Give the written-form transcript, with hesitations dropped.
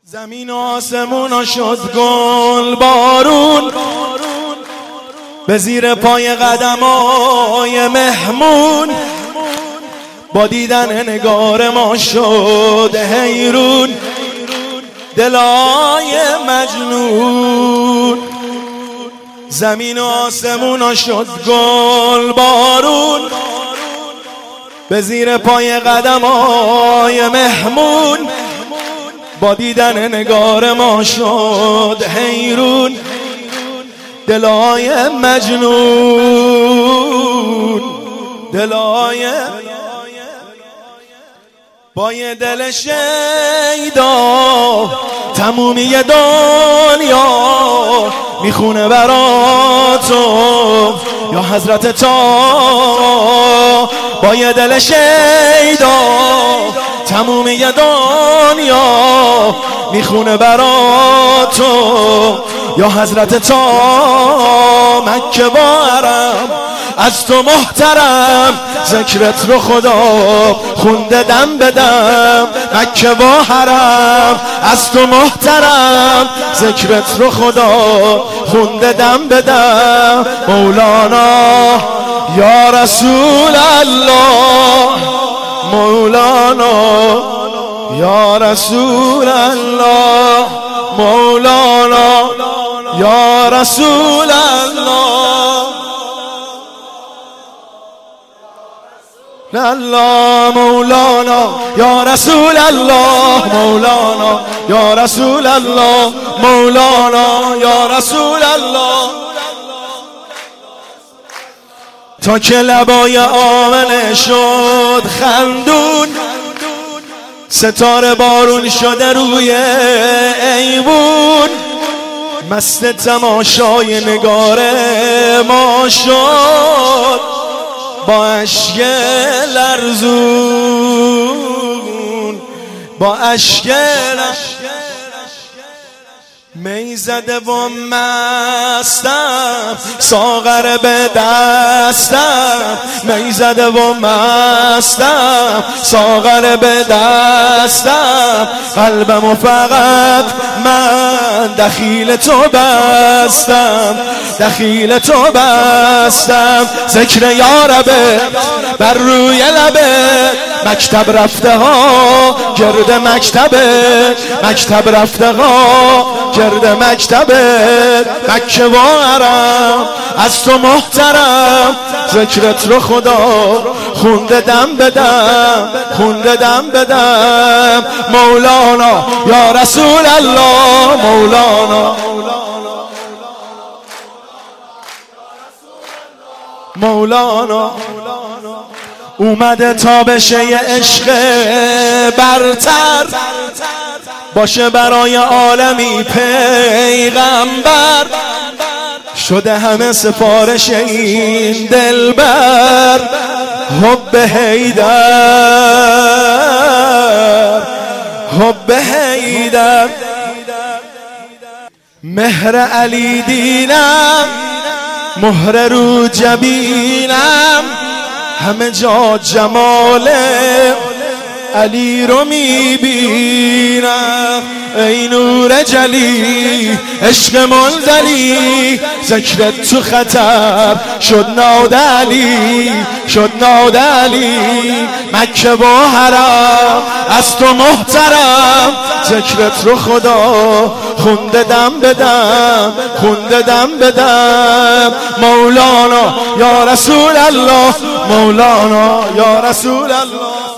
زمین و آسمون شد گل بارون، به زیر پای قدمای مهمون. با دیدن نگار ما شد حیرون دلای مجنون. زمین و آسمون شد گل بارون، به زیر پای قدمای مهمون. با دیدن نگار ما شد حیرون دلای مجنون. دلای با یه دل شیدا تمومی دنیا میخونه براتو یا حضرت تا. با یه دل شیدا تمومی دنیا میخونه براتو یا حضرت تا. مکه با حرم از تو محترم، ذکرت رو خدا خونده دم بدم. مکه با حرم از تو محترم، ذکرت رو خدا خونده دم بدم. مولانا یا رسول الله، مولانا یا رسول الله، مولانا یا رسول الله. الله مولانا یا رسول الله، مولانا یا رسول الله، مولانا یا رسول الله. تا که لبای آمنه شد خندون، ستاره بارون شده روی ایوون. مست تماشای نگار ما شد با اشک لرزون، با اشک می زده و مستم، ساغر به دستم. می زده و مستم، ساغر به دستم. قلبمو فقط من دخیل تو بستم، دخیل تو بستم. ذکر یاربه بر روی لبه، مکتب رفته ها گرد مکتبه، مکتب رفته ها گرد مکتبه. مکه و حرم از تو محترم، ذکرت رو خدا خونده دم بدم، خونده دم بدم. مولانا یا رسول الله، مولانا مولانا. اومده تا بشه یه عشق برتر، باشه برای عالمی پیغمبر. شده همه سفارش این دلبر، حب حیدر، حب حیدر. مهر علی دینم، مهر رو جبینم، همه جا جمال علی رو میبینم. ای نور جلی عشق منزلی، ذکرت تو خطر شد ناد علی، شد ناد علی. مکه و حرم از تو محترم، ذکرت رو خدا خونده دم بدم، خونده دم بدم. مولانا یا رسول الله، مولانا یا رسول الله.